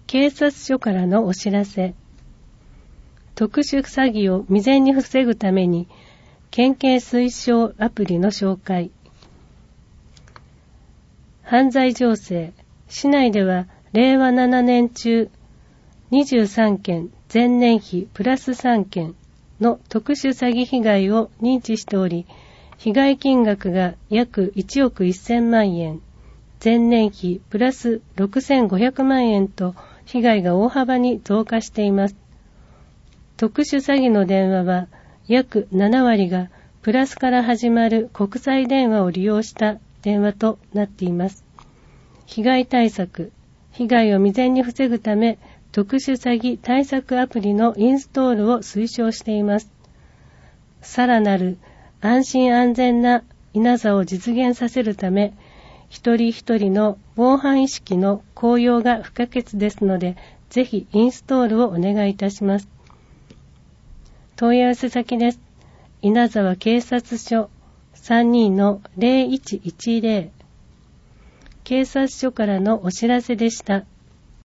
警察署からのお知らせ。特殊詐欺を未然に防ぐために、県警推奨アプリの紹介。犯罪情勢。市内では令和7年中23件前年比プラス3件の特殊詐欺被害を認知しており、被害金額が約1億1000万円、前年比プラス6500万円と被害が大幅に増加しています。特殊詐欺の電話は約7割がプラスから始まる国際電話を利用した電話となっています。被害対策、被害を未然に防ぐため、特殊詐欺対策アプリのインストールを推奨しています。さらなる安心安全な稲沢を実現させるため、一人一人の防犯意識の向上が不可欠ですので、ぜひインストールをお願いいたします。問い合わせ先です。稲沢警察署 32-0110。警察署からのお知らせでした。